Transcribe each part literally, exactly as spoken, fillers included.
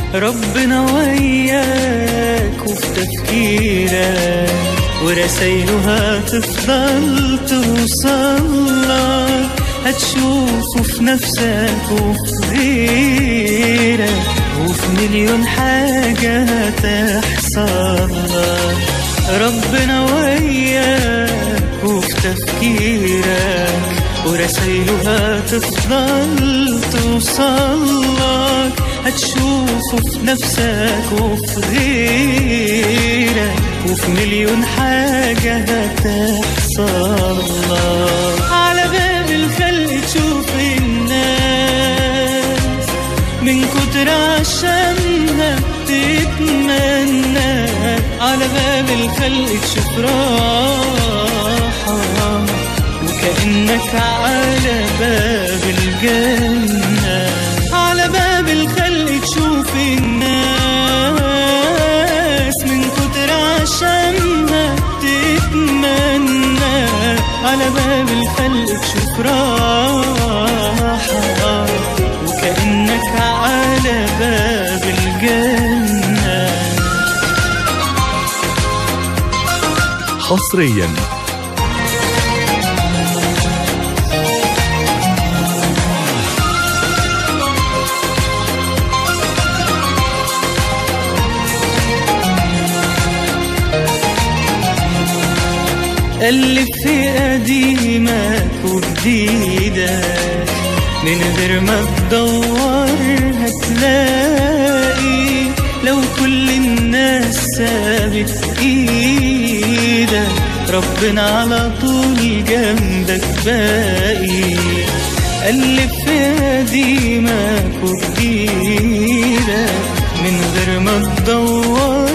ربنا وياك وفي تفكيرك، ورسايله هتفضل توصلك، هتشوفه في نفسك وفي غيرك، وفي مليون حاجة هتحصل لك. ربنا وياك وفي تفكيرك، ورسايله هتفضل توصلك، هتشوفه في نفسك وفي غيرك، وفي مليون حاجة هتحصل لك. على باب الخلق تشوف الناس من كتر عشانها بتتمنى، على باب الخلق تشوف راحة، وكأنك على باب الجنة. على باب الخلق تشوف الناس من كتر عشانها تتمنى، على باب الخلق تشوف راحة، وكأنك على باب الجنة. حصريا قلب في قديمك وجديدك، من غير ما تدور هتلاقي، لو كل الناس سابت ايدك ربنا على طول جنبك باقي. قلب في قديمك وجديدك، من غير ما تدور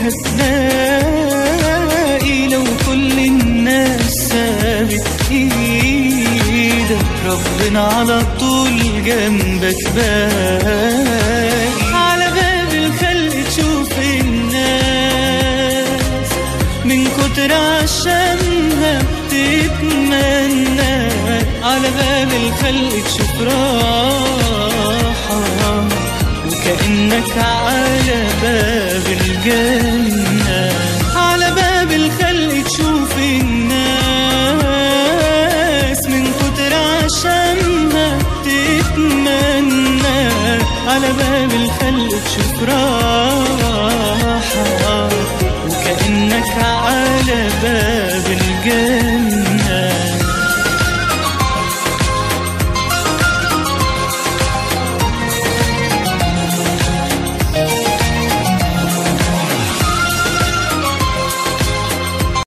هتلاقي، لو كل الناس سابت ايدك ربنا على طول جنبك باقي. على باب الخلق تشوف الناس من كتر عشانها بتتمنى، على باب الخلق تشوف راحة، وكأنك على باب الجنة. على باب الخلق تشوف الناس من كتر عشانها تتمنى، على باب الخلق تشوف راحة، وكأنك على باب الجنة.